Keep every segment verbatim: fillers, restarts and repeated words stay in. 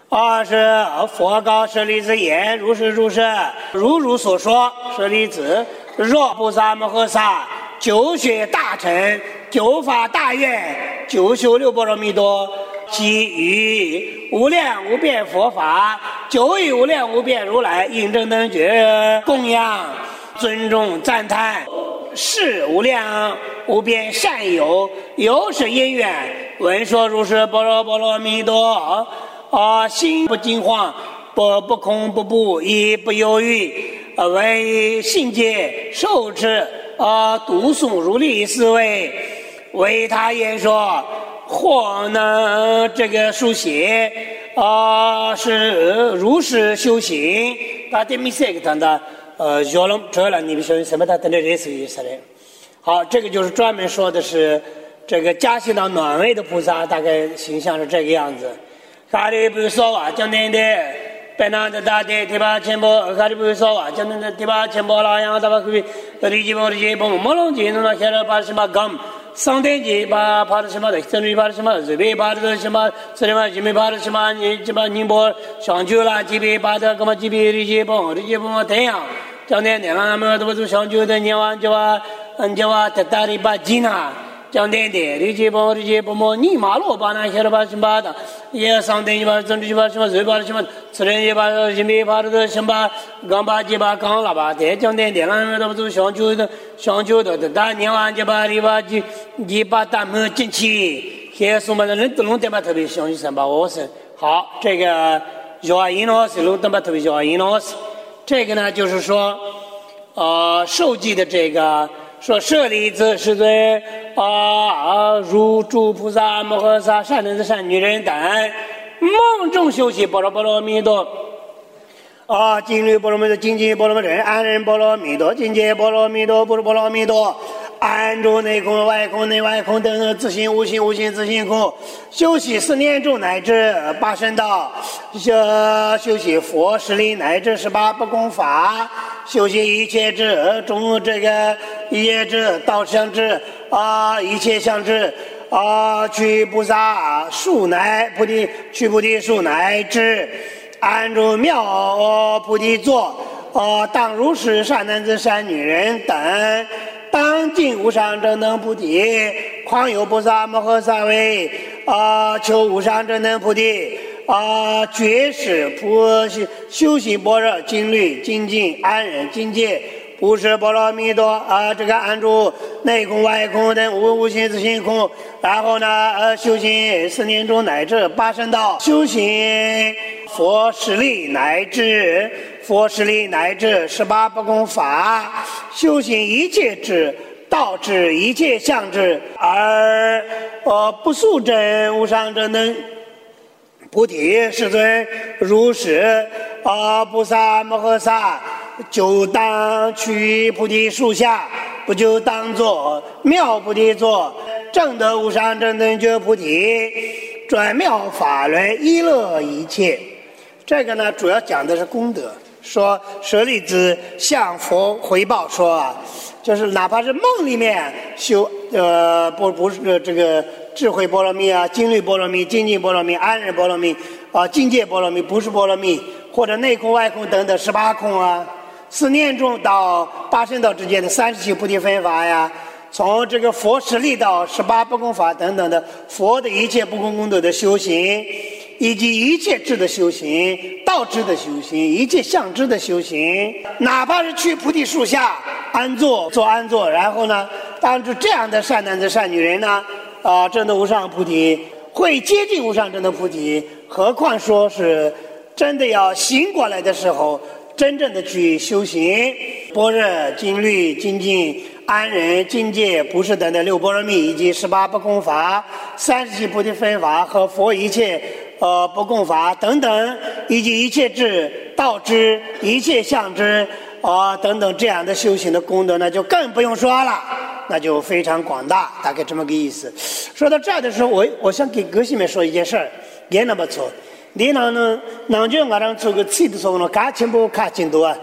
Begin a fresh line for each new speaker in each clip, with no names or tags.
啊，是佛告舍利子言：如是如是，如如所说。舍利子，若菩萨摩诃萨久学大乘，久发大愿，久修六波罗蜜多，即于无量无边佛法，久与无量无边如来应正等觉供养尊重赞叹，是无量无边善友，由是因缘闻说如是般若波罗蜜多，啊，心不惊慌，不不空不怖，亦不忧郁，啊，为信解受持，啊，读诵如理思维，为他言说，或能这个书写，啊，是如是修行。他对米塞克谈的，呃，学了这了，你们说什么？他等着认识意思嘞。好，这个就是专门说的是这个加行到暖位的菩萨，大概形象是这个样子。卡里不说话，讲点点。白南的大地，提巴千波，卡里不说话，讲点点提巴千波拉扬，大巴可比，利吉波利吉波，摩龙吉，那些人把什么讲？上天吉把帕的什么的，真理把什么，随便把的什么，这里嘛吉米把的什么，你什么宁波上去了，吉比把的干嘛吉比利吉波，利吉波太阳，讲点点了，那么都不上去的，你话就话，嗯就话，他大里把吉呐。讲点点，利吉波利吉波么？你马路把那些人把什么的，也上天一把，真理把什么，随把什么，此人一把，吉米把的什么，刚把吉把刚了吧？再讲点点，那么都不上去的，上去的，他你话就把你把吉。你把大门进去，现在们的人都弄得吧特别相信三八五是好，这个叫因老师弄得吧特别叫因老师，这个呢就是说，呃，受记的这个说舍利子世尊啊，如诸菩萨摩诃萨善男子善女人等，梦中修习般若波罗蜜多。啊，经律波罗蜜多，精进波罗蜜多，安忍波罗蜜多，境界波罗蜜多，不是波罗蜜多。安住内空外空内外空等等自性无性无性自性空，修习四念住乃至八圣道，修修习佛十力乃至十八不共法，修习一切智中这个一切智道相智啊，一切相智啊，去菩萨树乃菩提去菩提树乃至安住妙菩提座啊，当如是善男子善女人等。当尽无上正等菩提，况有菩萨摩诃萨为啊，求无上正等菩提啊，觉识普修行般若经律精进安忍境界，不是波罗蜜多啊，这个安住内空外空等无无性自性空，然后呢，呃，修行四念中乃至八圣道，修行佛十力乃至。佛十力乃至十八不共法，修行一切智道智一切相智，而呃不速证无上正等菩提世尊如是啊，菩萨摩诃萨就当去菩提树下，不就当作妙菩提座，证得无上正等觉菩提，转妙法轮依乐一切。这个呢，主要讲的是功德。说舍利子向佛回报说啊，就是哪怕是梦里面修呃不不是这个智慧波罗蜜啊、经律波罗蜜、精进波罗蜜、安忍波罗蜜啊、境界波罗蜜、不是波罗蜜，或者内空外空等等十八空啊，四念中到八圣道之间的三十七菩提分法呀，从这个佛十力到十八不共法等等的佛的一切不共功德的修行。以及一切智的修行，道智的修行，一切相智的修行，哪怕是去菩提树下安坐做安坐，然后呢，当着这样的善男子善女人呢，啊、呃，证得无上菩提，会接近无上正等菩提，何况说是真的要醒过来的时候，真正的去修行般若经律精进安忍境界不是等等六波罗蜜以及十八不共法三十七菩提分法和佛一切呃不共法等等，以及一切智道智一切相智啊、呃、等等这样的修行的功德呢，就更不用说了，那就非常广大，大概这么个意思。说到这儿的时候，我我想给各位们说一件事儿，也那么错。你那呢？那就我让做个气的时候呢，感情不感情多啊？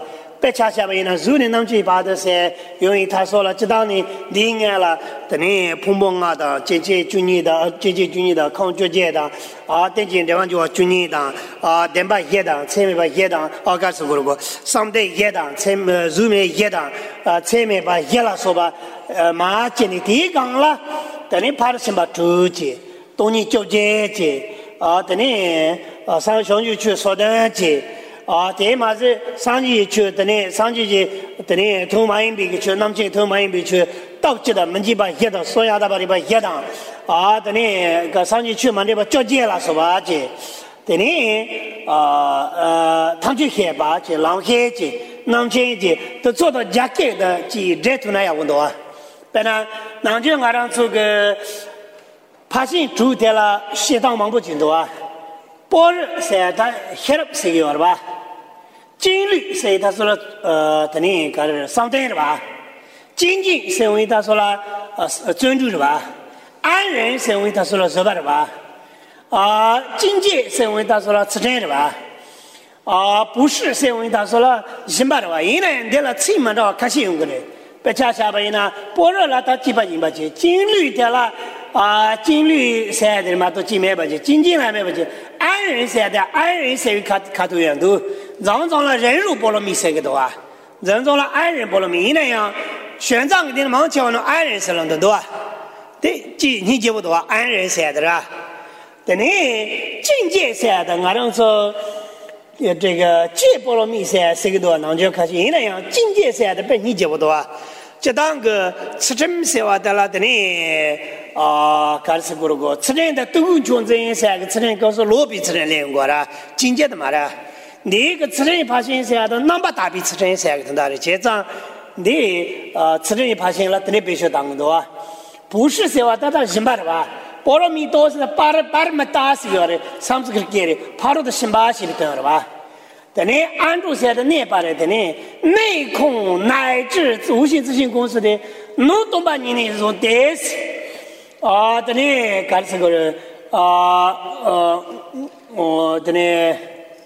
别恰下面呢，如你能去把这些，因为他说了，知道你离开了，等你碰碰啊的，接接军你的，接接军你的，抗决界的，啊，等进台湾就军你的，啊，等把野的，前面把野的，啊，干什么个？上代野的，前面入面野的，啊，前面把野了说吧，呃，马建的地缸了，等你怕的先把主节，东你交接节，啊，等你啊上上去去说的节。啊，这嘛是上级去等你上级去等你投马银币去，南京投马银币去，到级的门级把一的所有的把你把一的啊，等你个上级去嘛，你把交接了是吧？去等你啊呃，他去黑吧去，浪黑去，南京去都做到加给的去热土那样温度啊。本来南京俺让做个爬行主天了，西藏忙不进度啊。波日是他黑了是有了吧？金律是他说了呃，等你个是上等是吧？金金是因为他说了呃尊重是吧？安人是因为他说了是吧是吧？啊，境界是因为他说了慈善是吧？啊，不是是因为他说了行吧是吧？因为得了七门着开心用个的，别恰下边呢，波日了他几百斤吧去，金律得了。啊，金律山的嘛都几买不去，金金来买不去。安人山的安人山卡卡头远都，让上了人肉菠萝蜜三个多啊，让上了安人菠萝蜜那样，选上给你忙叫那安人山人的多啊，对，记你记不多安人山的啦，等你境界山的，俺们说这个戒菠萝蜜山三个多，那就可惜那样境界山的被你记不多啊。这当个吃真些话的了，等你啊，开始过了过，吃真的都全真三个吃真告诉罗比吃真练过了，境界的嘛了，你个吃真爬行三的，那么大比吃真三个很大的结账，你啊吃真爬行了，等你必须当多啊，不是说话，但他行吧的吧？菠萝蜜多是八十八十么大是个的，上次个给的，爬到的行吧是的等了吧？等你安住下的内把的，等你内控乃至无形咨询公司的，侬懂把你那种得死啊！等你干这个人啊呃，我等你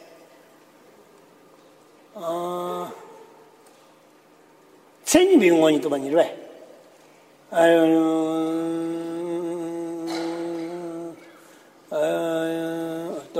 啊，曾经比我你懂把你对，哎呦，呃，对。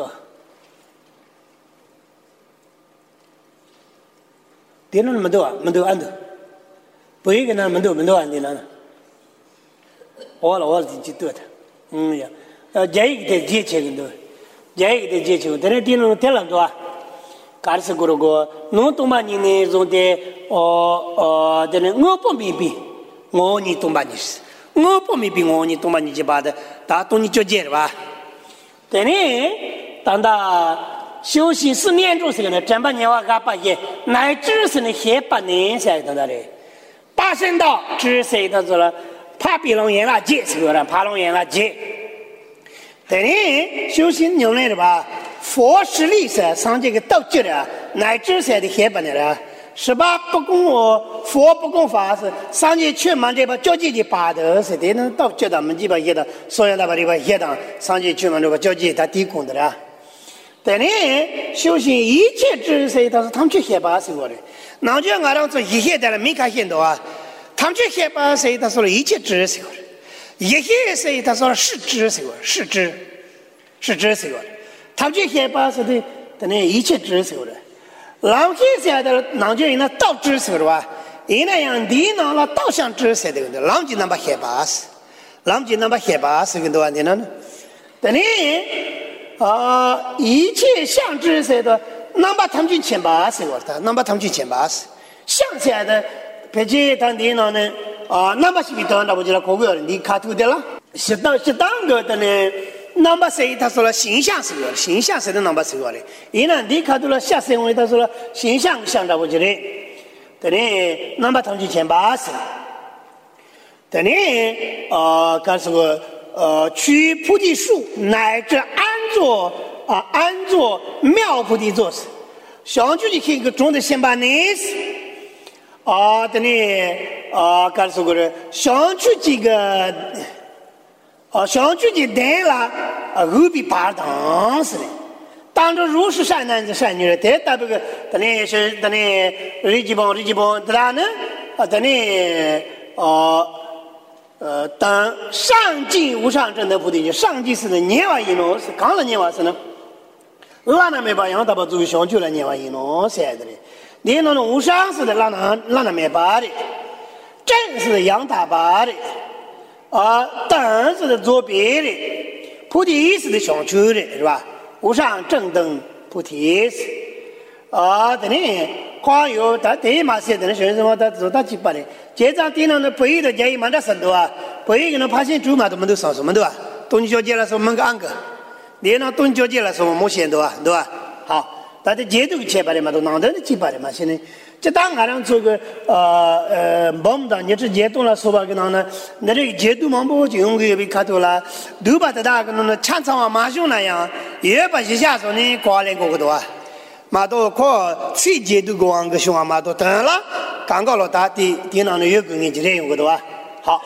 电脑没得啊，没得安的，不一个呢，没得没得安的呢。我了我了就多的，嗯呀，呃，这一个的节气很多，这一个的节气，但是电脑电脑多啊，干是过了过，侬懂吧？你那种的，哦哦，但是我不明白，我你懂吧？你是，我不明白，我你懂吧？你就把的，大懂你就解了吧？但是当他。修行是念住是个呢，真把年华嘎把也，乃至是呢黑八年才等到的，八圣道只是他说了，怕比龙眼啦结是个人，怕龙眼啦结。等于修行牛来的吧，佛是历史上这个道觉的，乃至是的黑八年了，十八不供我佛不供法是上界去嘛这把交际的八德是的，那道觉的们几把一的，所有的把这把一的上界去嘛这把交际他提供的了。等你修行一切知识，他说他们去黑八是我的，那就俺让做一切的了，没看见到啊。他们去黑八是他说了一切知识我的，一切是他说了是知识我的，是知，是知识我的。他们去黑八是的，等你一切知识我的。老黑下的那就人那道知识的吧，因那样地那了道相知识的，老就那把黑八是，老就那把黑八是个多问题呢。等你。啊，一切相知识的，能把他们去前八十我的，能把他们去前八十，想起来的，并且当地呢呢，啊，那么是比当那不就了，各个人你看图的了，适当适当个的呢，那么谁他说了形象是我的，形象是的那么是我的，因为你看到了下生为他说了形象想着我觉得，等你那么他们去前八十，等你啊，干什么？呃，取菩提树乃至安坐啊，安坐妙菩提座时，想去就看个种的先把那是啊，等你啊，干什么的？想去这个啊，想去就带了啊，后边爬堂似的， 当着如是善男子善女人，得打这个，等你是等你日记本日记本，对吧呢？啊，等你哦呃，等上进无上正德菩提就上进是呢，念完一弄是刚了念完是呢，那那没把杨大宝作为相就来念完一弄写的嘞，你那种无上是的，那那那那没把的，正是杨大把的，啊，等是的左边的，菩提是的相就的，是吧？无上正等菩提是，啊，等你光有他第一嘛写的那学生么，他做他几百的，这张电脑的不一的建议蛮大深度啊，不一个人发现猪嘛，他们都上什么对吧？东小姐了说门个安个，你那东小姐了说没写对吧？对吧？好，他的节奏七百的嘛，都拿到的几百的嘛，现在这当俺让做个呃呃，我们当你这节奏了说吧，跟他呢，那这节奏嘛不就用个被看到了，都把他那个那唱唱啊马上那样，也把一下说呢挂来过个多啊。马到靠最节都过往个熊啊马到等了，刚搞了大地电脑的有个人就这样个多啊。好，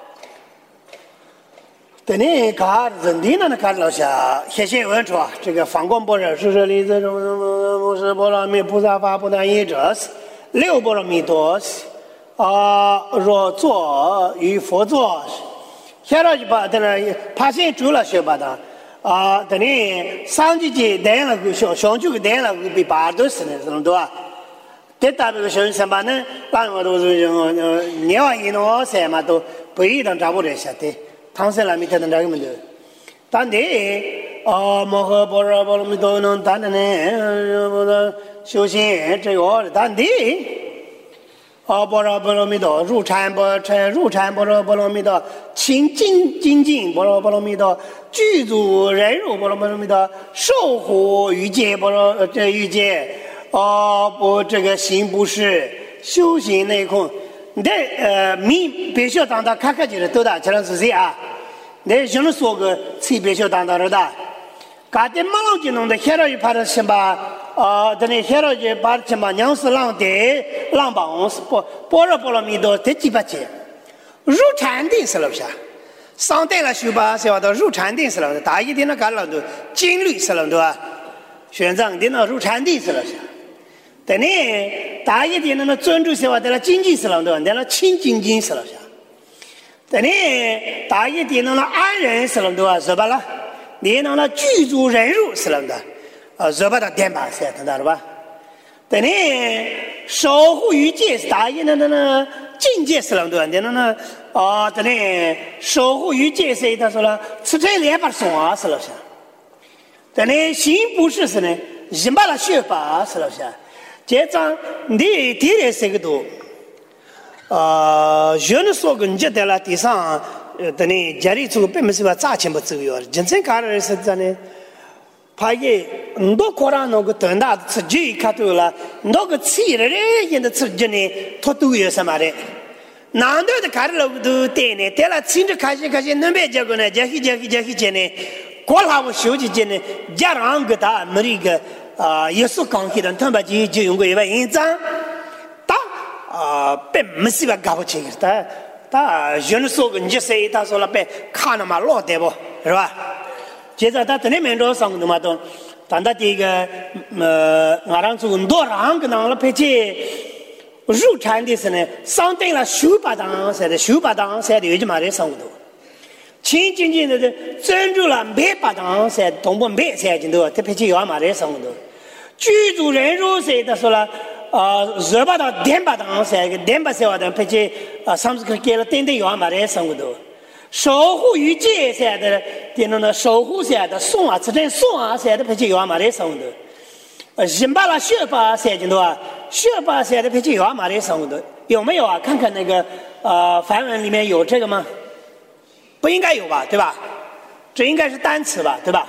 等你看人地呢看老下，谢谢文说这个方光般若是说离这种不是波罗蜜菩萨法不但一者是六波罗蜜多是啊，若坐与佛坐，现在就把在那发现住了学把它。啊，等你上几节带了个小小就个带了个被八都是呢，是那多啊。这大这个小三八呢，那我都是用呃念完一弄三嘛都不一定找不着下的，唐僧那没看到那个么的。但你啊，摩诃般若波罗蜜多能谈的呢，我的修行这个但你。啊，般若波罗蜜多，入禅般禅，入禅般若波罗蜜多，清净精进般若波罗蜜多，具足忍辱般若波罗蜜多，受护欲界般若这欲界，啊不这个行不是修行内空，你的呃你必须当他看看就是多大，这样是谁啊？你就能说个谁必须当他的大，搞得马老就弄得现在又怕他什么？啊，等你现在就把什么娘是浪的浪棒是般般若波罗蜜多这几百节，入禅定是了不是？上代了修吧，是吧？到入禅定是了，大一点的干了都经律是了对吧？玄奘的那入禅定是了是。等你大一点的那专注是吧？在那经济是了对吧？在那清净经是了是。等你大一点的那安忍是了对吧？是吧了？你那那具足忍辱是了的。啊，热把它点吧，是听到了吧？等你守护于戒是大一的那那境界是啷多，你那那啊，等你守护于戒是他说了，吃这两把送啊是了是。等你行不是是呢，一把了学法是了是。这张你第二是个多，啊，有人说个你觉得了地上，呃，等你家里做并不是说砸钱不走哟，真正干的是真的。怕也很多国家那个等大吃就看到了，那个吃了嘞，现在吃就呢，他都有什么的？难道的看到了都对呢？对了，亲着看些看些，那边结果呢，这些这些这些这呢，过了我手机间呢，家长给他没那个啊，也是刚开的，他们就就用过一万印章，他啊，并没事吧，搞不清他他有人说个你就谁，他说了别看了嘛，老对不，是吧？接着他等你们着上的嘛都，但他这个呃，俺让做很多人跟俺了拍起入禅的时呢，上等了修八堂噻的，修八堂噻的有就嘛在上头，清净净的专注了每八堂噻，同步每噻进头，他拍起有嘛在上头，居住人入噻，他说了啊，热八堂、点八堂噻，个点八噻话的拍起啊，上次给了点点有嘛在上头。守护于戒噻的，点那那守护噻的送啊，这阵送啊噻的，而且有嘛在上头。呃，人把那学法噻进头啊，学法噻的，而且有嘛在上头，有没有啊？看看那个呃梵文里面有这个吗？不应该有吧，对吧？这应该是单词吧，对吧？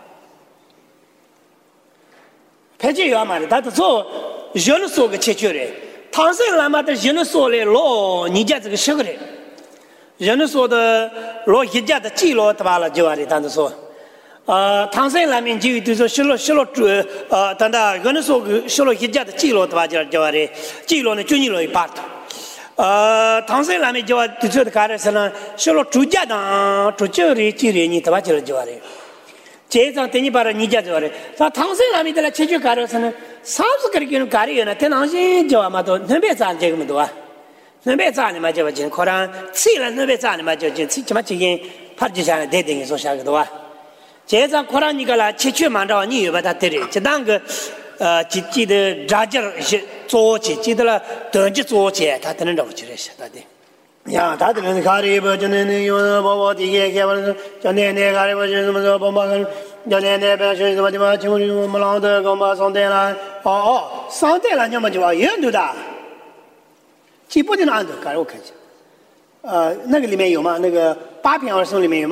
而且有嘛的，他是说人说个切决的，唐僧来嘛的人说的老，你家这个学个的。人说的罗一家的记录对吧了就完了，但是说，呃，唐僧那边就就说学了学了主呃，等到人说学了一家的记录对吧就就完了，记录呢就你了一把的，呃，唐僧那边就就说的干的是呢，学了主家的主教的记录你对吧就就完了， 这张等你把它你家做的，那唐僧那边的来解决干的时呢，上次给你给人干的人呢，等唐僧叫嘛多，那边赚这个么多啊？那边赚的嘛就不进，可能吃了那边赚的嘛就进，吃嘛就进，怕就下来得等于说下个多啊。这张可能你个啦，解决嘛着你又把它得的，就当个呃记记得扎劲儿些做起，记得了等级做起，他才能着起来些，他的。呀，他的人看的不就那那有包包地给给我叫奶奶看的不就什么说包包跟叫奶奶不要说什么地方，请问我们老的给我们上台了，哦哦，上台了，你们就话有人都的。几部的那都，刚才我看一下，呃，那个里面有吗？那个八篇儿诵里面有吗？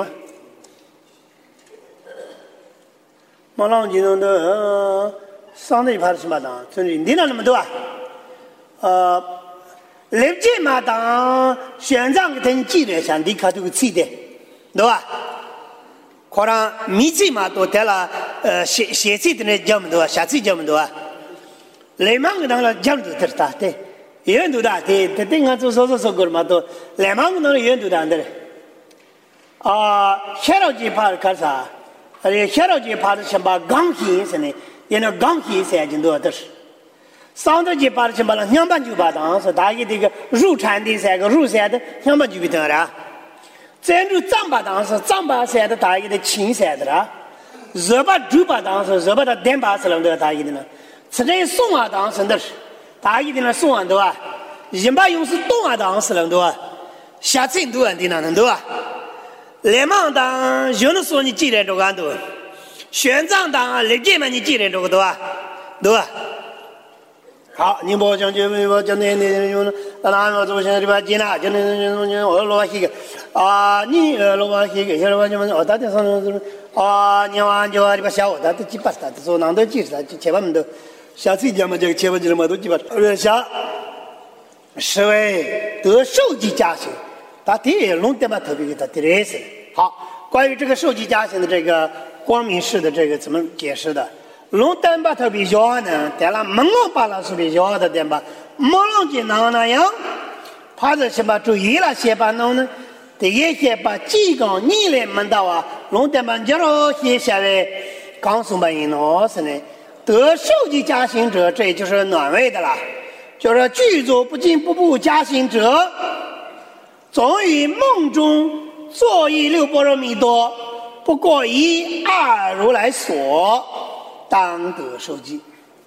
马浪金龙的上的一盘是嘛当，真的你那那么多啊？呃，来这嘛当选上个等记得像你看都记得，对吧？可能米这嘛都得了，呃，写写这的那叫么多，写这叫么多啊？来嘛个当了讲都得的，对。有人都的，对对对，俺做说说说过嘛都，来嘛个那有人都的的嘞。啊，下了几趴干啥？而下了几趴是先把钢琴是呢，因为钢琴三斤多的是。上头几趴是先把那两百九八当是大概这个入产的三个入山的两百九百当了。再入张八当是张八山的大概的青山的了。热把周八当是热把的电八是啷个大概的呢？此这送啊当是的是。大一点的送完多啊，一把用是东啊当是能多啊，下真多的那能多啊，来忙当有的时候你记得这个多，选长当来这嘛你记得这个多啊，多啊。好，你不讲就我讲那那用那那我做现在这边进来，就那那那我老些个啊，你老板些个，现在我就问哦，大家上啊，你完就这个下午他都几百他都说哪都几十他千万都。下次讲嘛，这个千万几嘛都记不住。呃，下十位得受级加薪，他第一弄得嘛特别给他提的是。好，关于这个受级加薪的这个光明式的这个怎么解释的？弄得嘛特别小呢，但了门老把了是比较的点吧，门老就那那样，怕着什么注意了些吧弄呢？第一些把几个你来门道啊，弄得嘛叫了些下来，刚送把人喏是呢。得受级加薪者，这就是暖位的了。就是具足不进不步加薪者，总于梦中作意六波罗蜜多，不过一二如来所，当得受记。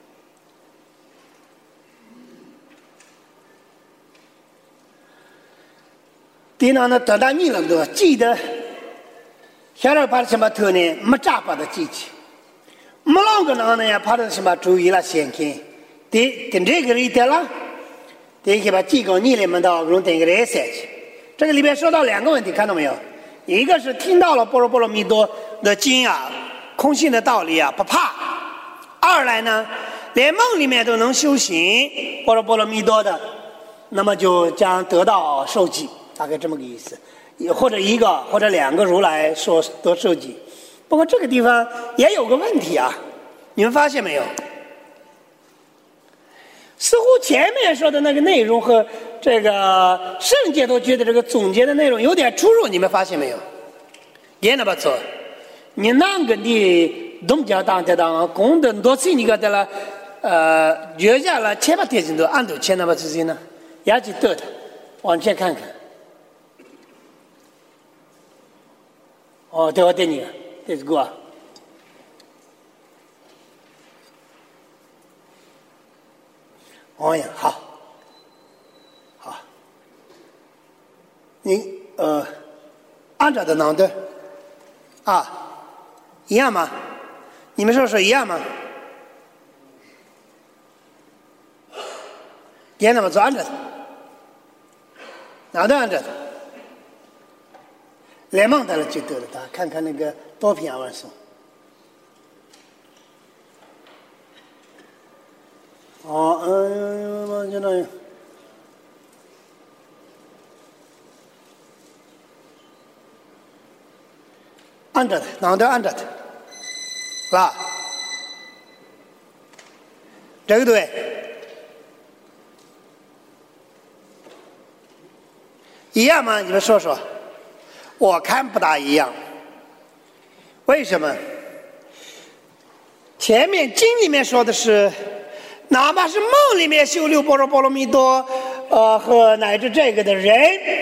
第二呢，得到你了多，记得下来把什么头呢？没扎把它记起。没啷个呢呀，怕的什么注意了先看，对，跟这个里头了，对，去把几个你里面到用这个来塞去。这个里面说到两个问题，看到没有？一个是听到了波罗波罗蜜多的经啊，空性的道理啊，不怕；二来呢，连梦里面都能修行波罗波罗蜜多的，那么就将得到受记，大概这么个意思。或者一个或者两个如来说得受记。不过这个地方也有个问题啊，你们发现没有？似乎前面说的那个内容和这个圣解脱觉的这个总结的内容有点出入，你们发现没有？也那么做，你那个的东家当的当功德多次你个的了，呃，月下了千把天星都按都千那么之间呢，也去得的，往前看看。哦，对我对你。这是个，哦呀，好，好，你呃，按照的哪的啊，一样吗？你们说说一样吗？点那么做按着的，哪都按着的。来忙的了就得了，他看看那个多篇文书。哦，嗯，就那样。按着的，哪都按着的，是吧？这个对，一样吗？你们说说。我看不大一样，为什么？ 前面经里面说的是，哪怕是梦里面修六波罗波罗蜜多，呃，和乃至这个的人，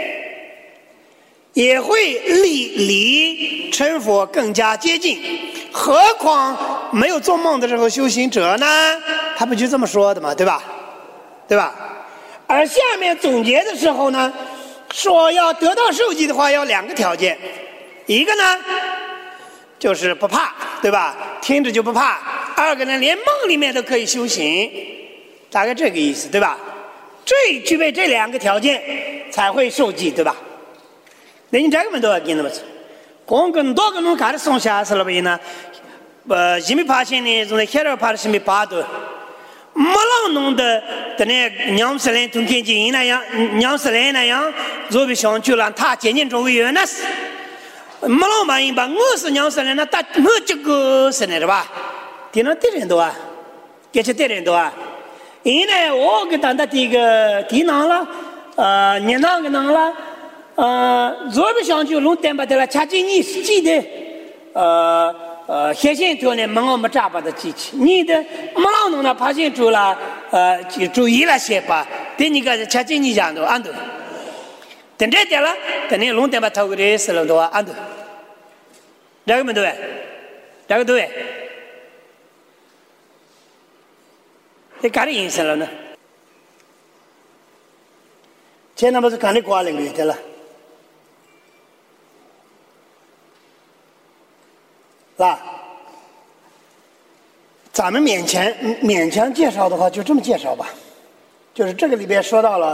也会离离成佛更加接近。何况没有做梦的时候修行者呢？他不就这么说的嘛，对吧？对吧？而下面总结的时候呢，说要得到受记的话，要两个条件，一个呢就是不怕，对吧？听着就不怕。二个呢，连梦里面都可以修行，大概这个意思，对吧？这具备这两个条件才会受记，对吧？那你这个么多给那么子，光更多个侬看的松下是了不呢？呃，什么怕心呢？从那黑人怕的什么怕的？没让弄的的那娘死人从天津那样，娘死人那样，做不上去了，他渐渐周围原来是。没老满意吧？我是娘生人，那打我这个生的是吧？地上敌人多啊，给些敌人多啊。因为我给当的这个地囊了，呃，你那个囊了，呃，做不上去弄点把的了，恰近你记得，呃呃，现现条呢，没我们扎把的机器，你的没老弄了，发现住了，呃，就注意了些吧。对你个恰近你讲的安多。等这点了，等你弄点把头个的死了多安多，这个没对，这个对，这干的影响了呢？现在不是干的挂领域的了，是吧？咱们勉强勉强介绍的话，就这么介绍吧，就是这个里边说到了。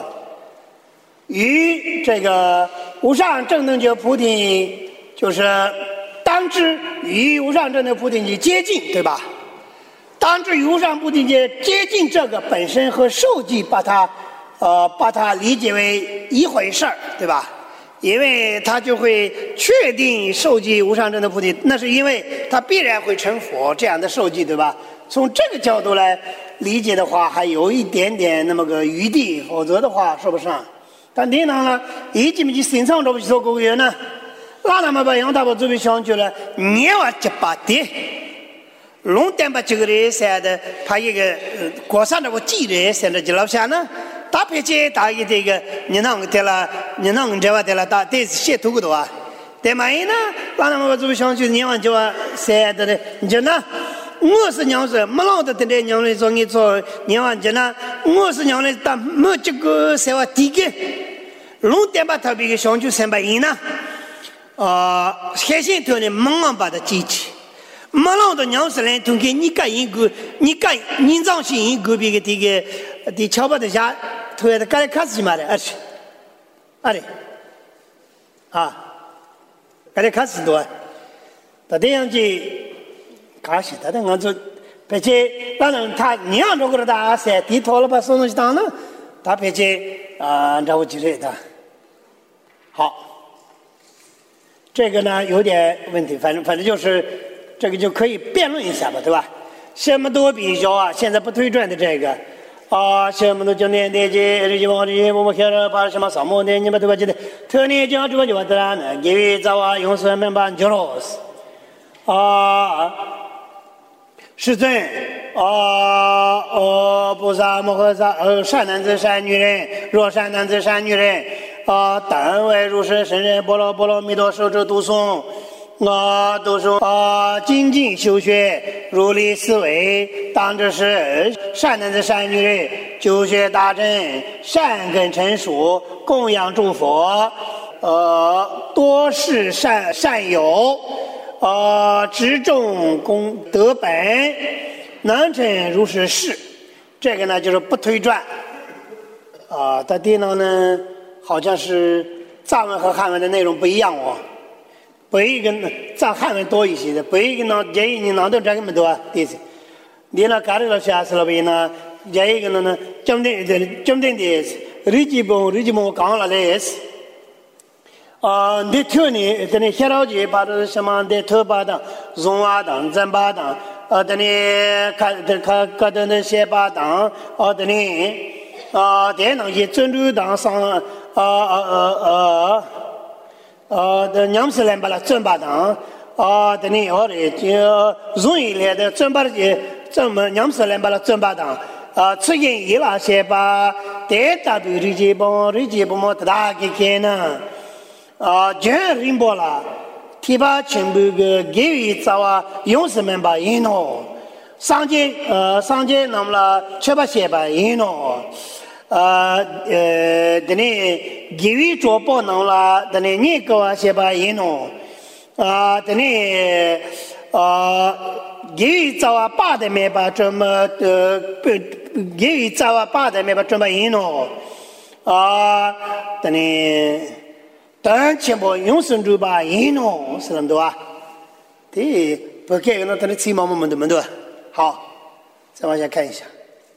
与这个无上正等觉菩提，就是当知与无上正等菩提去接近，对吧？当知与无上菩提接接近这个本身和受记，把它呃把它理解为一回事儿，对吧？因为他就会确定受记无上正等菩提，那是因为他必然会成佛这样的受记，对吧？从这个角度来理解的话，还有一点点那么个余地，否则的话说不上。但你呢呢？一进去身上都不去做公园呢，那他们把杨大伯准备上去了，你要结巴的，龙点把这个人噻的，怕一个过上的我记人噻的就老下呢，打牌街打一这个，你那个得了，你那个这话得了，打得是写图个多啊，对吗？那那他们把准备上去，你往就话噻的呢，你就那。我是娘子，没老的等待娘人做你做娘完就那，我是娘人，但没这个啥话第一个，龙点把特别个上去三百亿呢，啊，海鲜条呢猛昂把它记起，没老的娘子来同给你干一个，你干你长心一个别个这个的桥把的下，头下的干来看自己嘛的，而且，啊嘞，啊，干来看自己多，到这样子。卡西他的我就，而且当然他娘着过了大噻，地头了把送东西当了，他而且啊，让我记着他。好，这个呢有点问题，反正反正就是这个就可以辩论一下吧，对吧？什么都比较啊，现在不推转的这个啊，什么都叫念念经，日记往日我们看着把什么什么的，你们都不记得，特念经这个就得了呢，因为早啊用什么办就了啊。世尊啊，哦，菩萨摩诃萨，呃，善男子善女人，若善男子善女人，啊，但为如是圣人波罗波罗蜜多受者读诵，啊，读诵啊，精进修学，如理思维，当知是善男子善女人，修学大乘，善根成熟，供养诸佛，呃，多是善善友。啊，执众功德本，能成如是事。这个呢，就是不推转。啊，它电脑呢，好像是藏文和汉文的内容不一样哦。北一个藏汉文多一些的，北一个呢，这一年哪都这么多，对是。你那干了下次了呗呢？这一个呢呢，讲的的讲的的，日记本日记本我讲了来是。啊，你特呢？等你写到去，把这什么的头巴当、绒瓦当、砧巴当，啊，等你看等看看等那些巴当，啊，等你啊，电脑去珍珠当上，啊啊啊啊，啊，的娘是来把它砧巴当， 啊，等你好的就容易来的正把的正么娘子来把它正把当啊，吃进一拉些把带大对日记帮日记帮么大给看呢啊，全人波了，提把全部个给予早啊，勇士们把赢了，上街呃上街那么了，七八些把赢了。呃呃，等你给予做保能了，等你你给我些把赢了。啊，等你啊，给予早啊八的没把这么呃不给予早啊八的没把这么赢了啊，等你等全部永生主把赢了是那么多啊？对，不给那等你起码我们都没多。好，再往下看一下。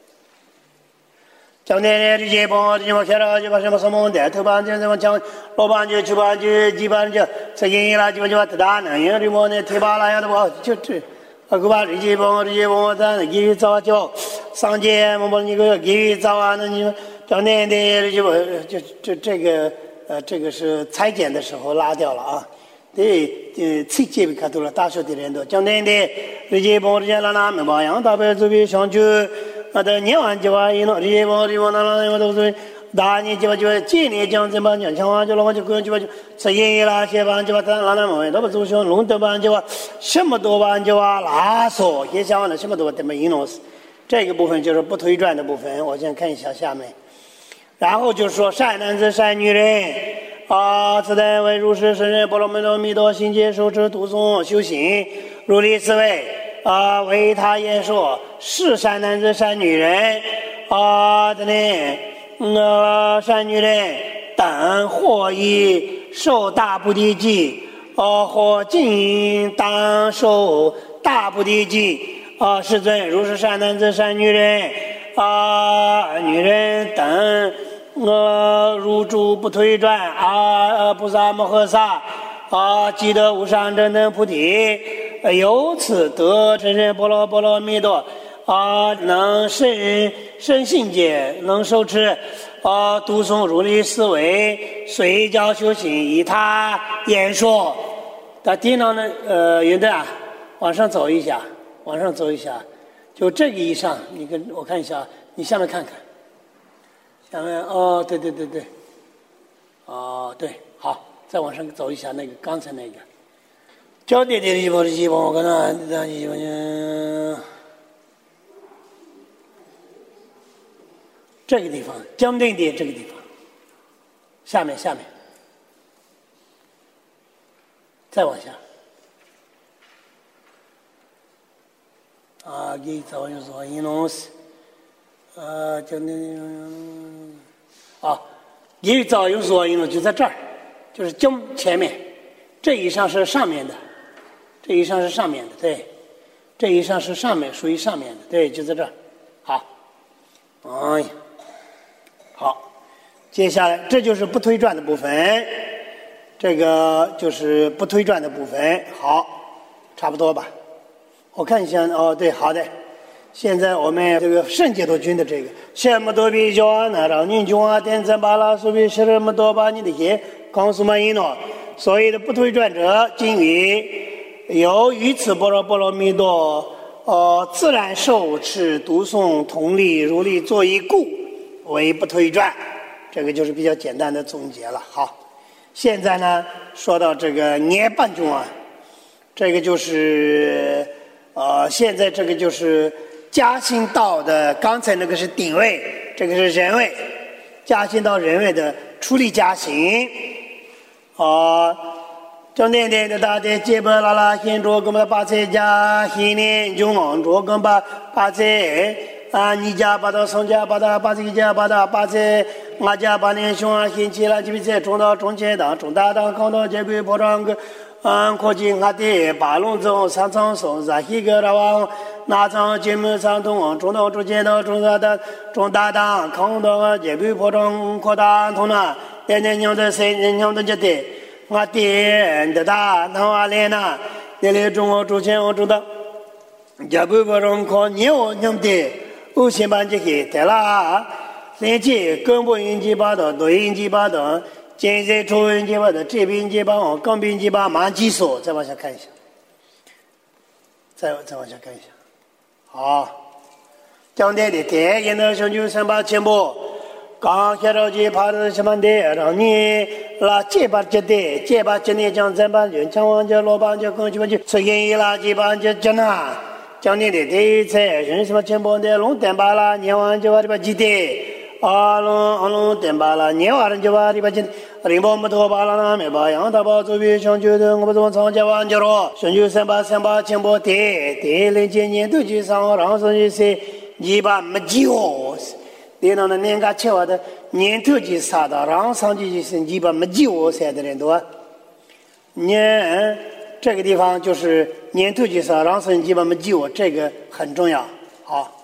将来的日节帮日节开了就把什么什么的头班就什么讲老班就七班就几班就这一啦就就把大呢因为我呢提拔了呀都不就这啊个把日节帮日节帮咱给予早就上街我们那个给予早啊那你将来的就就就这个呃这个是裁剪的时候拉掉了啊对呃裁剪看到了大学的人都将来的日节帮日节啦那没把样大白这边上去啊，的年完就话，因为日本日本那那我都是大年就话就今年讲这帮讲讲完就了，我就跟就话就吃烟啦，些帮就话咱那那么，那不就像龙德班就话什么多班就话拉索，也讲完了什么多怎么引弄死，这个部分就是不推转的部分。我先看一下下面，然后就说善男子善女人啊，自在为如是圣人波罗蜜多弥多心结受持读诵修行如理思维。啊，为他言说是善男子善女人啊，的呢，呃，善女人等或以受大菩提记，啊，或尽当受大菩提记啊，世尊如是善男子善女人啊，女人等呃入住不退转啊，菩萨摩诃萨啊，积得无上正等菩提。由此得成人波罗波罗蜜多啊，能生生信解，能受持啊，读诵如理思维，随教修行，以他言说。在地上呢，呃，云的啊，往上走一下，往上走一下，就这个以上，你跟我看一下，你下面看看，下面哦，对对对对，哦对，好，再往上走一下，那个刚才那个。焦点的一波的一波，我看到那一波呢，这个地方，江定点这个地方，下面下面，再往下，啊，给早就说引弄死，啊，江定，啊，给早有说引弄就在这儿，就是江前面，这以上是上面的。这以上是上面的，对，这以上是上面，属于上面的，对，就在这儿。好，哎呀，好，接下来这就是不推转的部分，这个就是不推转的部分。好，差不多吧？我看一下，哦，对，好的。现在我们这个圣解脱经的这个，什么多比较啊，那让你就啊，点赞巴拉苏比什么多把你的些告诉嘛，因诺，所谓的不推转者经语。由于此般若波罗蜜多，呃，自然受持读诵同理如理作一故，为不推转。这个就是比较简单的总结了。好，现在呢，说到这个涅槃中啊，这个就是呃，现在这个就是加行道的，刚才那个是顶位，这个是人位，加行到人位的出离加行，啊、呃。正念念的大的结巴啦啦，现着跟把八菜加，现念就往着跟把八菜啊，你家把到上家把到八菜家把到八菜，我家把年兄啊，现起了这边在中到中前党中大党康到结果保障个，嗯，科技我的八龙中三层松啥一个了往那层节目上东中到中前党中大党中大党康到结果保障扩大通了，年年娘的谁年娘的这的。我点的大，那我来呢？你来中国之前我知道，也不不容靠你我娘的，我先把这个得了，连接根部引起把的，对引起把的，现在初引起把的，这边引起把我，刚引起把慢技术，再往下看一下。 再再往下看一下。好，讲台的台，现在上就三八千步。刚下着去爬的什么的，让你拉几把接的，几把接的讲三把人，讲完就老板就跟就就出现一拉几把就讲呐，讲你的题材，人什么全部的龙蛋巴啦，年完就把这把记得，啊龙啊龙蛋巴啦，年完就把这把记得，零包木头巴啦那没把羊大包周边上就的我们从长家完就了，上就三把三把全部的，的零几年都去上，然后上就是一把没酒。对那那年家吃完的年头就杀到，然后上去就是一般没酒晒的人多。年这个地方就是年头就杀，然后上基本没酒，这个很重要。好。